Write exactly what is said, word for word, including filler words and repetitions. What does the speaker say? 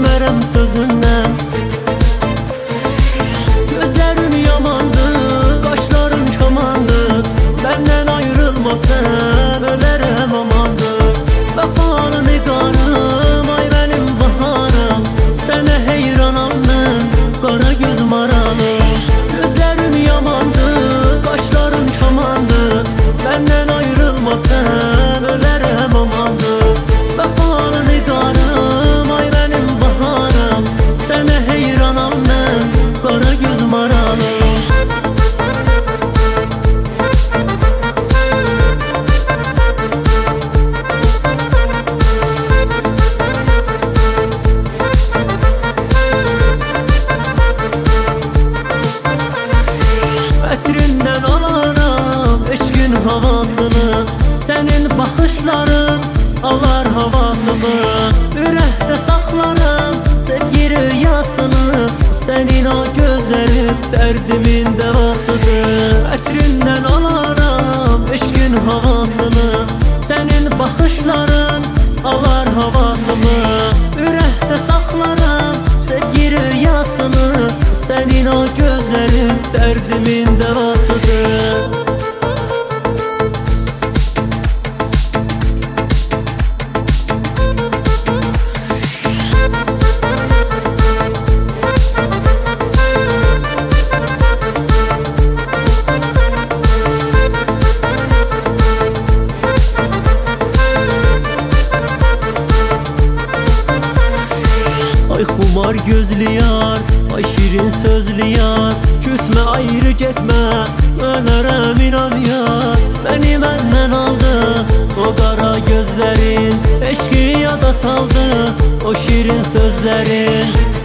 Vazgeçmərəm sözündən. Gözlərin yamandı, qaşların kamandı, məndən ayrılmasan ölərəm amandı. Vəfalı nigarım, ay mənim baharım, sənə heyranam mən, qara göz maralım. Gözlərin yamandı, qaşların kamandı, məndən ayrılmasan ölərəm amandı. Vəfalı nigarım, ay mənim baharım, sənə heyranam mən, qara göz maralım. Ətrindən alaram eşqin havasını, sənin baxışların alar havasını. Ürəkdə saxlarım sevgi rüyasını, sənin o gözlərin dərdimin dəvasıdır. Ətrindən alaram eşqin havasını, sənin baxışların alar havasını. Ürəkdə saxlarım sevgi rüyasını, sənin o gözlərin dərdimin dəvasıdır. Ay xumar gözlü yar, ay şirin sözlü yar, küsme ayrı getmə, ölərəm inan yar. Məni məndən aldı o qara gözlərin, eşqi yada saldı o şirin sözlərin.